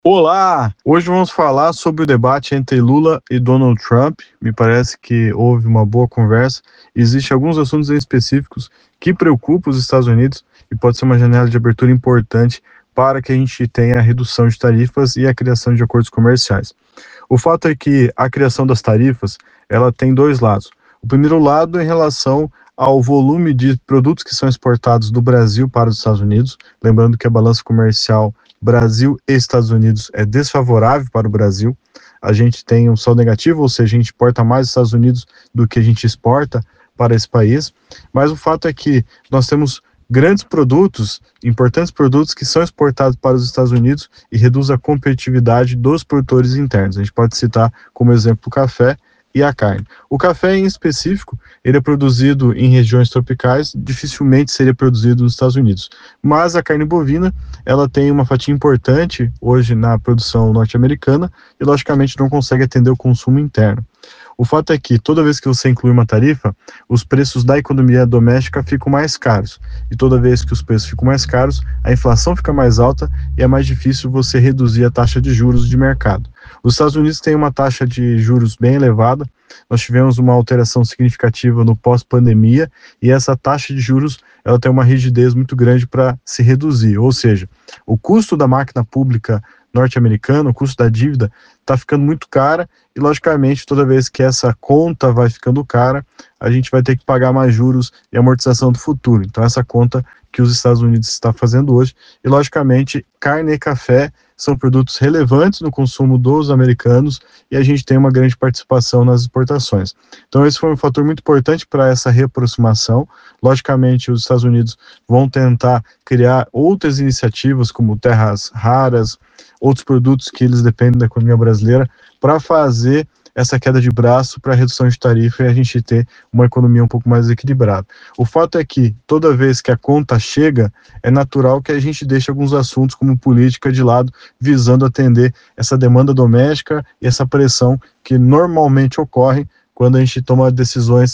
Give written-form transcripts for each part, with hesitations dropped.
Olá! Hoje vamos falar sobre o debate entre Lula e Donald Trump. Me parece que houve uma boa conversa. Existem alguns assuntos em específicos que preocupam os Estados Unidos e pode ser uma janela de abertura importante para que a gente tenha a redução de tarifas e a criação de acordos comerciais. O fato é que a criação das tarifas, ela tem dois lados. O primeiro lado é em relação ao volume de produtos que são exportados do Brasil para os Estados Unidos, lembrando que a balança comercial Brasil e Estados Unidos é desfavorável para o Brasil. A gente tem um saldo negativo, ou seja, a gente importa mais dos Estados Unidos do que a gente exporta para esse país. Mas o fato é que nós temos grandes produtos, importantes produtos que são exportados para os Estados Unidos e reduz a competitividade dos produtores internos. A gente pode citar como exemplo o café e a carne. O café em específico, ele é produzido em regiões tropicais, dificilmente seria produzido nos Estados Unidos. Mas a carne bovina, ela tem uma fatia importante hoje na produção norte-americana e logicamente não consegue atender o consumo interno. O fato é que toda vez que você inclui uma tarifa, os preços da economia doméstica ficam mais caros. E toda vez que os preços ficam mais caros, a inflação fica mais alta e é mais difícil você reduzir a taxa de juros de mercado. Os Estados Unidos têm uma taxa de juros bem elevada. Nós tivemos uma alteração significativa no pós-pandemia e essa taxa de juros ela tem uma rigidez muito grande para se reduzir. Ou seja, o custo da máquina pública norte-americana, o custo da dívida, está ficando muito cara e, logicamente, toda vez que essa conta vai ficando cara, a gente vai ter que pagar mais juros e amortização do futuro. Então, essa conta que os Estados Unidos está fazendo hoje. E, logicamente, carne e café são produtos relevantes no consumo dos americanos e a gente tem uma grande participação nas exportações. Então, esse foi um fator muito importante para essa reaproximação. Logicamente, os Estados Unidos vão tentar criar outras iniciativas, como terras raras, outros produtos que eles dependem da economia brasileira, para fazer essa queda de braço para a redução de tarifa e a gente ter uma economia um pouco mais equilibrada. O fato é que toda vez que a conta chega, é natural que a gente deixe alguns assuntos como política de lado, visando atender essa demanda doméstica e essa pressão que normalmente ocorre quando a gente toma decisões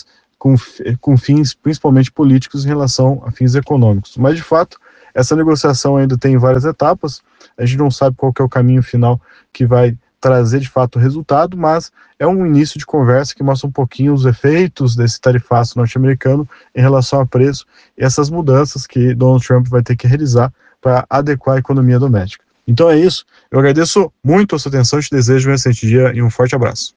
com fins principalmente políticos em relação a fins econômicos. Mas, de fato, essa negociação ainda tem várias etapas, a gente não sabe qual que é o caminho final que vai trazer de fato o resultado, mas é um início de conversa que mostra um pouquinho os efeitos desse tarifaço norte-americano em relação a preço e essas mudanças que Donald Trump vai ter que realizar para adequar a economia doméstica. Então é isso, eu agradeço muito a sua atenção, te desejo um excelente dia e um forte abraço.